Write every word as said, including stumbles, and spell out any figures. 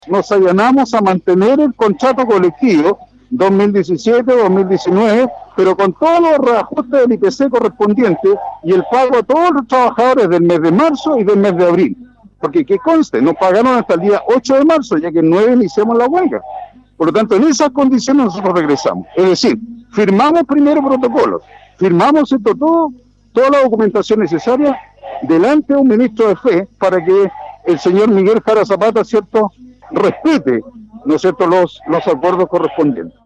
Nos allanamos a mantener el contrato colectivo dos mil diecisiete dos mil diecinueve, pero con todos los reajustes del I P C correspondientes y el pago a todos los trabajadores del mes de marzo y del mes de abril. Porque que conste, nos pagaron hasta el día ocho de marzo, ya que el nueve iniciamos la huelga. Por lo tanto, en esas condiciones nosotros regresamos. Es decir, firmamos primero protocolos, firmamos esto todo, toda la documentación necesaria delante de un ministro de fe para que el señor Miguel Jara Zapata, ¿cierto?, respete, ¿no es cierto?, los, los acuerdos correspondientes.